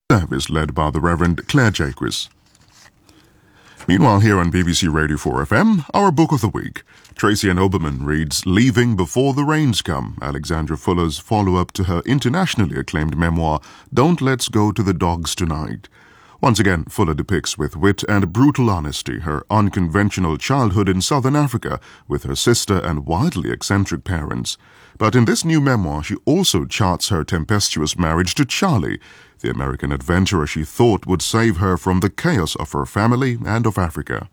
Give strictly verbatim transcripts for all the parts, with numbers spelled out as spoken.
service led by the Reverend Claire Jaquis. Meanwhile, here on B B C Radio four F M, our book of the week. Tracy Ann Oberman reads Leaving Before the Rains Come, Alexandra Fuller's follow-up to her internationally acclaimed memoir, Don't Let's Go to the Dogs Tonight. Once again, Fuller depicts with wit and brutal honesty her unconventional childhood in southern Africa with her sister and wildly eccentric parents. But in this new memoir, she also charts her tempestuous marriage to Charlie, the American adventurer she thought would save her from the chaos of her family and of Africa.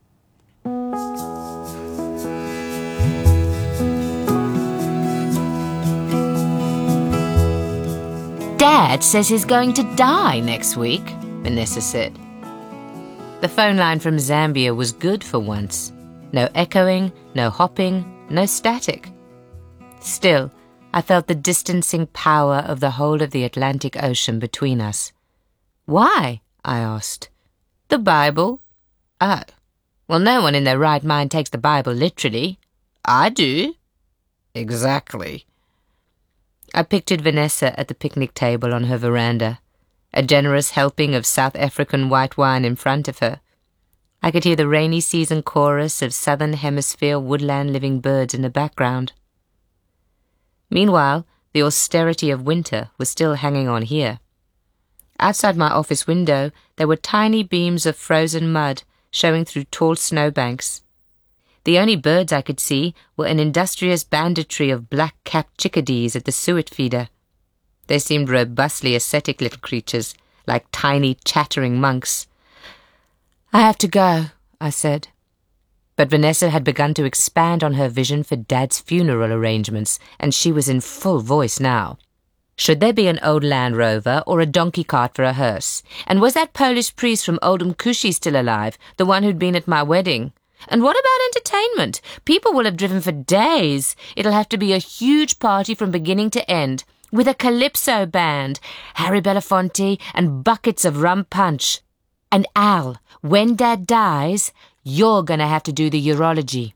Dad says he's going to die next week, Vanessa said. The phone line from Zambia was good for once. No echoing, no hopping, no static. Still, I felt the distancing power of the whole of the Atlantic Ocean between us. Why? I asked. The Bible. Oh. Well, no one in their right mind takes the Bible literally. I do. Exactly. I pictured Vanessa at the picnic table on her veranda, a generous helping of South African white wine in front of her. I could hear the rainy season chorus of Southern Hemisphere woodland living birds in the background. Meanwhile, the austerity of winter was still hanging on here. Outside my office window, there were tiny beams of frozen mud showing through tall snowbanks. The only birds I could see were an industrious banditry of black-capped chickadees at the suet feeder. They seemed robustly ascetic little creatures, like tiny chattering monks. I have to go, I said. But Vanessa had begun to expand on her vision for Dad's funeral arrangements, and she was in full voice now. Should there be an old Land Rover or a donkey cart for a hearse? And was that Polish priest from Oldham Cushy still alive, the one who'd been at my wedding? And what about entertainment? People will have driven for days. It'll have to be a huge party from beginning to end, with a calypso band, Harry Belafonte, and buckets of rum punch. And Al, when Dad dies, you're going to have to do the urology.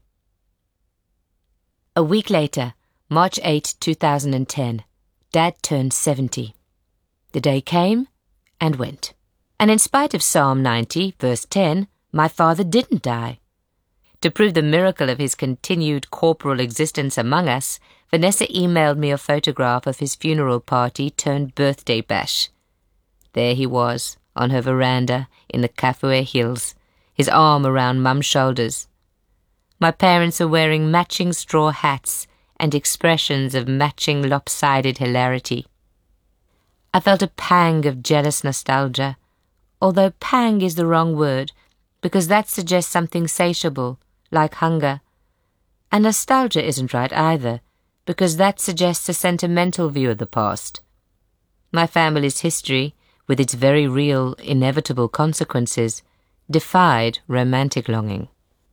A week later, March eighth, two thousand ten, Dad turned seventy. The day came and went. And in spite of Psalm ninety, verse ten, my father didn't die. To prove the miracle of his continued corporal existence among us, Vanessa emailed me a photograph of his funeral party turned birthday bash. There he was, on her veranda in the Kafue Hills, his arm around Mum's shoulders. My parents are wearing matching straw hats and expressions of matching lopsided hilarity. I felt a pang of jealous nostalgia, although pang is the wrong word, because that suggests something satiable, like hunger. And nostalgia isn't right either, because that suggests a sentimental view of the past. My family's history, with its very real, inevitable consequences, defied romantic longing.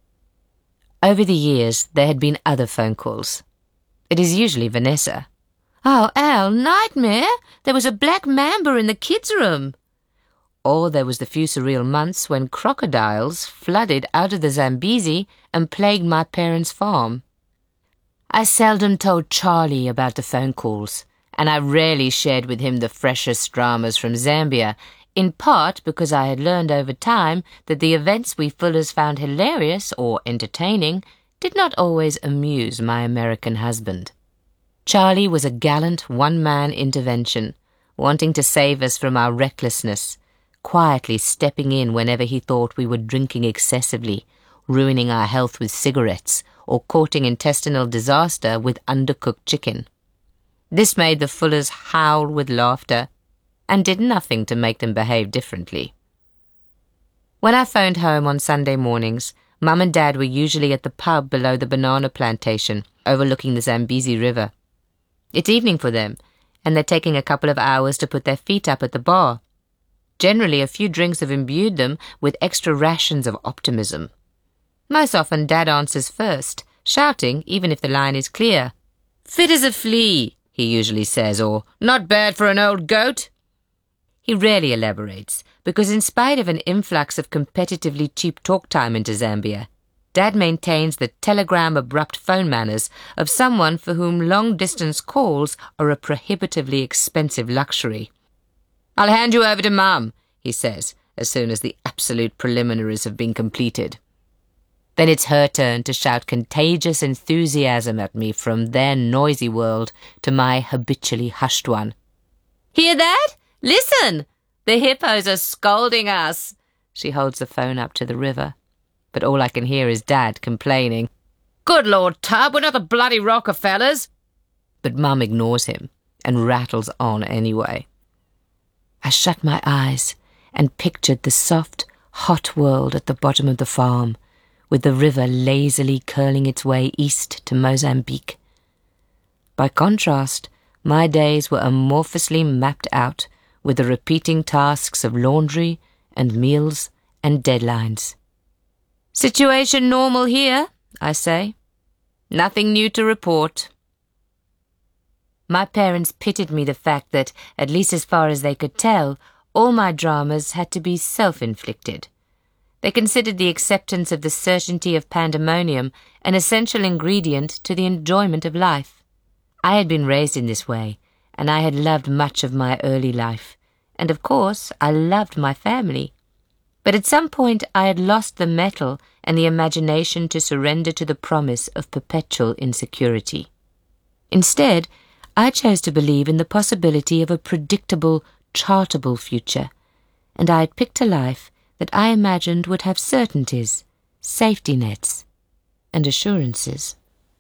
Over the years, there had been other phone calls. It is usually Vanessa. Oh, Al, nightmare! There was a black mamba in the kids' room. Or there was the few surreal months when crocodiles flooded out of the Zambezi and plagued my parents' farm. I seldom told Charlie about the phone calls, and I rarely shared with him the freshest dramas from Zambia, in part because I had learned over time that the events we Fullers found hilarious or entertaining did not always amuse my American husband. Charlie was a gallant one-man intervention, wanting to save us from our recklessness, quietly stepping in whenever he thought we were drinking excessively, ruining our health with cigarettes, or courting intestinal disaster with undercooked chicken. This made the Fullers howl with laughter, and did nothing to make them behave differently. When I phoned home on Sunday mornings, Mum and Dad were usually at the pub below the banana plantation, overlooking the Zambezi River. It's evening for them, and they're taking a couple of hours to put their feet up at the bar. Generally, a few drinks have imbued them with extra rations of optimism. Most often, Dad answers first, shouting even if the line is clear. "Fit as a flea," he usually says, or "not bad for an old goat." He rarely elaborates, because in spite of an influx of competitively cheap talk time into Zambia, Dad maintains the telegram-abrupt phone manners of someone for whom long-distance calls are a prohibitively expensive luxury. "I'll hand you over to Mum," he says, as soon as the absolute preliminaries have been completed. Then it's her turn to shout contagious enthusiasm at me from their noisy world to my habitually hushed one. "Hear that? Listen! The hippos are scolding us." She holds the phone up to the river, but all I can hear is Dad complaining. "Good Lord, Tub, we're not the bloody Rockefellers." But Mum ignores him and rattles on anyway. I shut my eyes and pictured the soft, hot world at the bottom of the farm, with the river lazily curling its way east to Mozambique. By contrast, my days were amorphously mapped out with the repeating tasks of laundry and meals and deadlines. "Situation normal here," I say. "Nothing new to report." My parents pitied me the fact that, at least as far as they could tell, all my dramas had to be self-inflicted. They considered the acceptance of the certainty of pandemonium an essential ingredient to the enjoyment of life. I had been raised in this way, and I had loved much of my early life, and of course I loved my family. But at some point I had lost the mettle and the imagination to surrender to the promise of perpetual insecurity. Instead, I chose to believe in the possibility of a predictable, chartable future, and I had picked a life that I imagined would have certainties, safety nets, and assurances.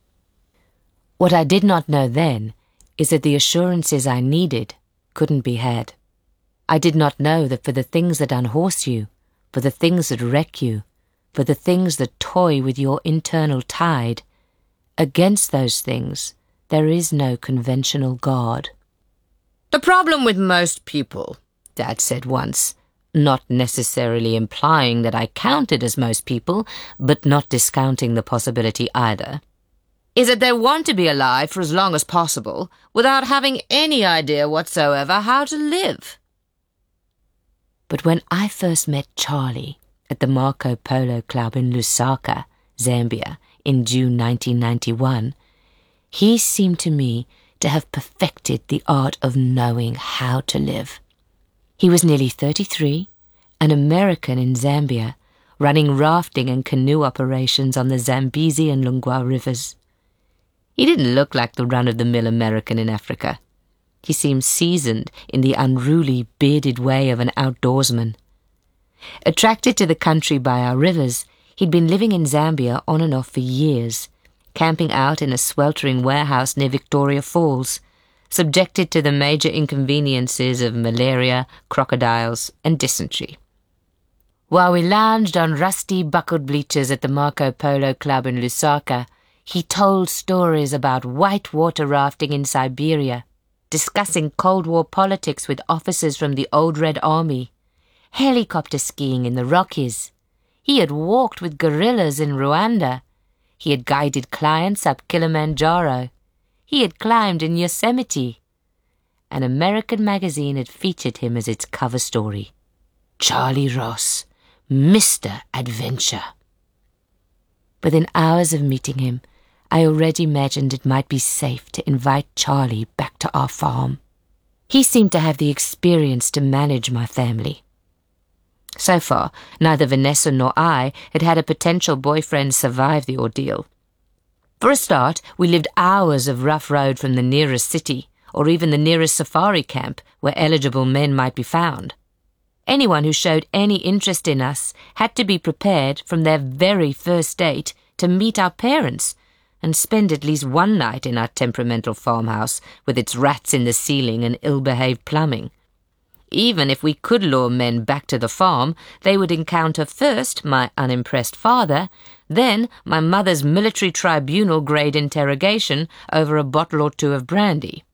What I did not know then is that the assurances I needed couldn't be had. I did not know that for the things that unhorse you, for the things that wreck you, for the things that toy with your internal tide, against those things there is no conventional God. "The problem with most people," Dad said once, not necessarily implying that I counted as most people, but not discounting the possibility either, "is that they want to be alive for as long as possible without having any idea whatsoever how to live." But when I first met Charlie at the Marco Polo Club in Lusaka, Zambia, in June nineteen ninety-one, he seemed to me to have perfected the art of knowing how to live. He was nearly thirty-three, an American in Zambia, running rafting and canoe operations on the Zambezi and Lungwa rivers. He didn't look like the run-of-the-mill American in Africa. He seemed seasoned in the unruly, bearded way of an outdoorsman. Attracted to the country by our rivers, he'd been living in Zambia on and off for years, camping out in a sweltering warehouse near Victoria Falls, subjected to the major inconveniences of malaria, crocodiles, and dysentery. While we lounged on rusty buckled bleachers at the Marco Polo Club in Lusaka, he told stories about whitewater rafting in Siberia, discussing Cold War politics with officers from the old Red Army, helicopter skiing in the Rockies. He had walked with gorillas in Rwanda. He had guided clients up Kilimanjaro. He had climbed in Yosemite. An American magazine had featured him as its cover story. Charlie Ross, Mister Adventure. Within hours of meeting him, I already imagined it might be safe to invite Charlie back to our farm. He seemed to have the experience to manage my family. So far, neither Vanessa nor I had had a potential boyfriend survive the ordeal. For a start, we lived hours of rough road from the nearest city, or even the nearest safari camp where eligible men might be found. Anyone who showed any interest in us had to be prepared from their very first date to meet our parents and spend at least one night in our temperamental farmhouse with its rats in the ceiling and ill-behaved plumbing. Even if we could lure men back to the farm, they would encounter first my unimpressed father, then my mother's military tribunal-grade interrogation over a bottle or two of brandy.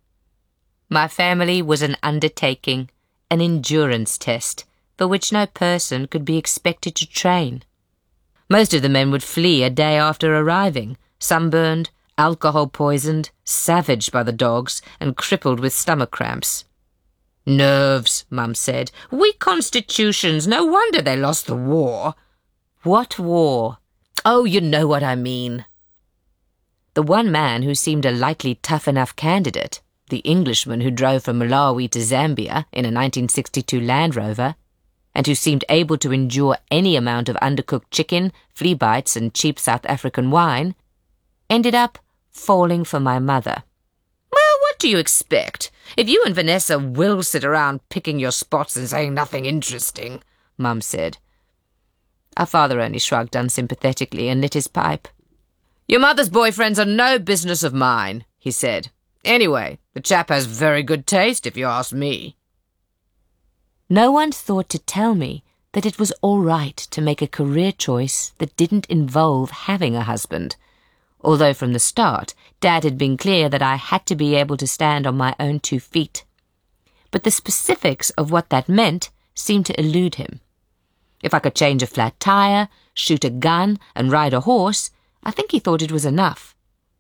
My family was an undertaking, an endurance test, for which no person could be expected to train. Most of the men would flee a day after arriving, sunburned, alcohol-poisoned, savaged by the dogs, and crippled with stomach cramps. "Nerves," Mum said. "Weak constitutions. No wonder they lost the war." "What war?" "Oh, you know what I mean." The one man who seemed a likely tough enough candidate the Englishman who drove from Malawi to Zambia in a nineteen sixty-two Land Rover, and who seemed able to endure any amount of undercooked chicken, flea bites, and cheap South African wine, ended up falling for my mother. Well, what do you expect? If you and Vanessa will sit around picking your spots and saying nothing interesting, Mum said. Our father only shrugged unsympathetically and lit his pipe. Your mother's boyfriends are no business of mine, he said. Anyway, the chap has very good taste, if you ask me. No one thought to tell me that it was all right to make a career choice that didn't involve having a husband, although from the start Dad had been clear that I had to be able to stand on my own two feet. But the specifics of what that meant seemed to elude him. If I could change a flat tire, shoot a gun, and ride a horse, I think he thought it was enough.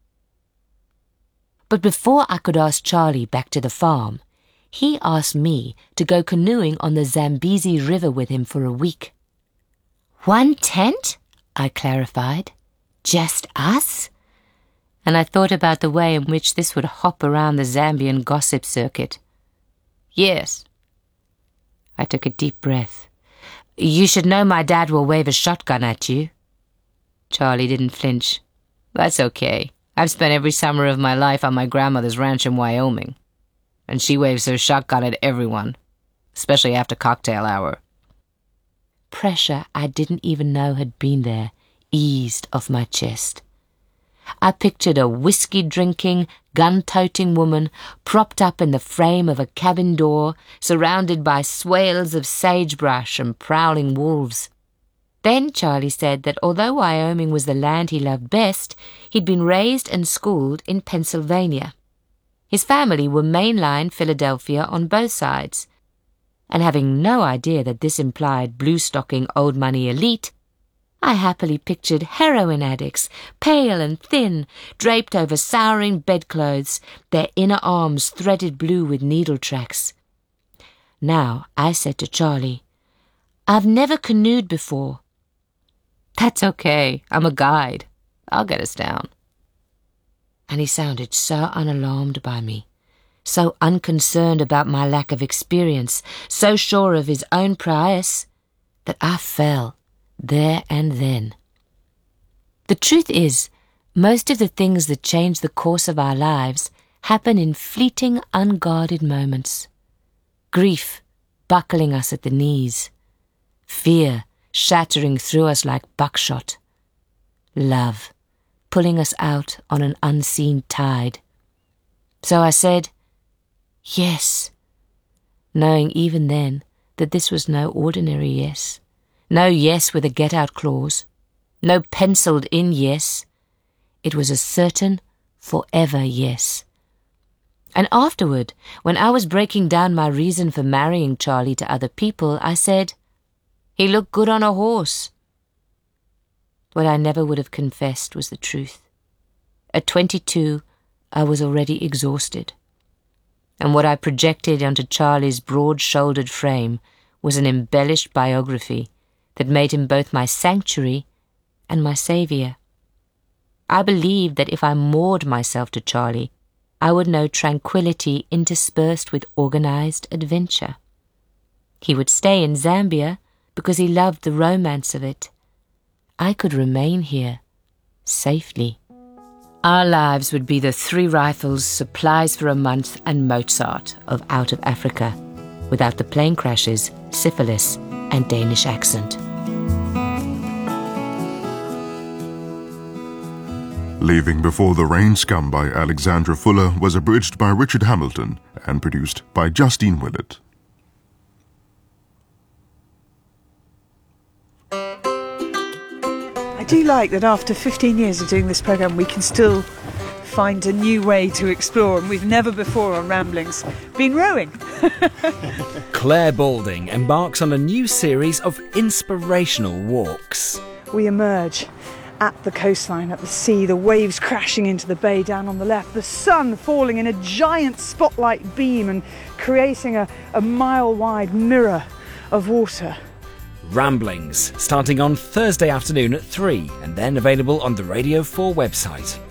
But before I could ask Charlie back to the farm, he asked me to go canoeing on the Zambezi River with him for a week. One tent? I clarified. Just us? And I thought about the way in which this would hop around the Zambian gossip circuit. Yes. I took a deep breath. You should know my dad will wave a shotgun at you. Charlie didn't flinch. That's okay. I've spent every summer of my life on my grandmother's ranch in Wyoming. And she waves her shotgun at everyone, especially after cocktail hour. Pressure I didn't even know had been there eased off my chest. I pictured a whiskey-drinking, gun-toting woman propped up in the frame of a cabin door, surrounded by swales of sagebrush and prowling wolves. Then Charlie said that although Wyoming was the land he loved best, he'd been raised and schooled in Pennsylvania. His family were mainline Philadelphia on both sides, and having no idea that this implied blue-stocking old money elite, I happily pictured heroin addicts, pale and thin, draped over souring bedclothes, their inner arms threaded blue with needle tracks. Now I said to Charlie, I've never canoed before. That's okay, I'm a guide. I'll get us down. And he sounded so unalarmed by me, so unconcerned about my lack of experience, so sure of his own prowess, that I fell there and then. The truth is, most of the things that change the course of our lives happen in fleeting, unguarded moments. Grief buckling us at the knees, fear shattering through us like buckshot, love pulling us out on an unseen tide. So I said, yes, knowing even then that this was no ordinary yes, no yes with a get-out clause, no penciled-in yes. It was a certain, forever yes. And afterward, when I was breaking down my reason for marrying Charlie to other people, I said, he looked good on a horse. What I never would have confessed was the truth. At twenty-two, I was already exhausted. And what I projected onto Charlie's broad-shouldered frame was an embellished biography that made him both my sanctuary and my saviour. I believed that if I moored myself to Charlie, I would know tranquility interspersed with organised adventure. He would stay in Zambia because he loved the romance of it. I could remain here, safely. Our lives would be the three rifles, supplies for a month, and Mozart of Out of Africa, without the plane crashes, syphilis, and Danish accent. Leaving Before the Rain Scum by Alexandra Fuller was abridged by Richard Hamilton and produced by Justine Willett. I do like that after fifteen years of doing this programme we can still find a new way to explore, and we've never before on Ramblings been rowing. Claire Balding embarks on a new series of inspirational walks. We emerge at the coastline, at the sea, the waves crashing into the bay down on the left, the sun falling in a giant spotlight beam and creating a, a mile-wide mirror of water. Ramblings, starting on Thursday afternoon at three, and then available on the Radio four website.